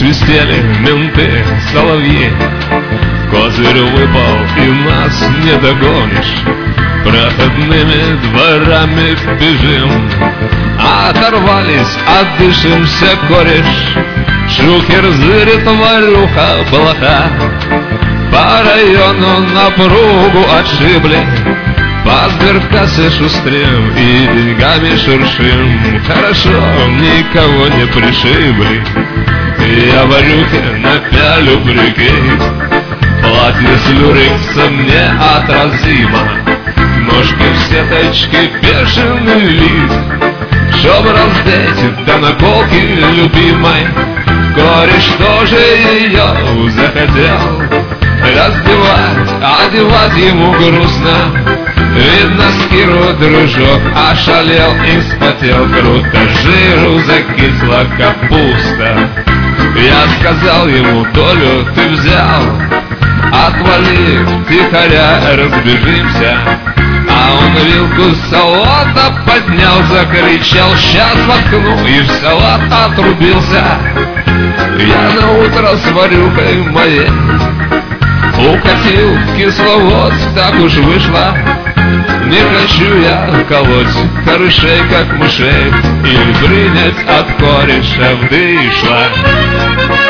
Свистели менты, соловьи, козырь выпал, и нас не догонишь. Проходными дворами бежим, оторвались, отдышимся, кореш. Шухер зырит, варюха, блоха, по району напругу отшибли. По сберкассе шустрим и деньгами шуршим. Хорошо, никого не пришибли. Я варюхе напялю брюки, платье с люрексом неотразимо, ножки в сеточке, бешеный вид. Чтоб раздеть до наколки любимой, кореш тоже ее захотел раздевать, одевать ему грустно. Видно, Скиру дружок ошалел и вспотел круто, жиру закисла капуста. Я сказал ему: долю ты взял, отвали, втихаря разбежимся. А он вилку салата поднял, закричал: сейчас воткну, и в салат отрубился. Я на утро с варюхой моей укатил в Кисловодск, так уж вышло. Не хочу я колоть корышей, как мышей, или принять от кореша вдышла.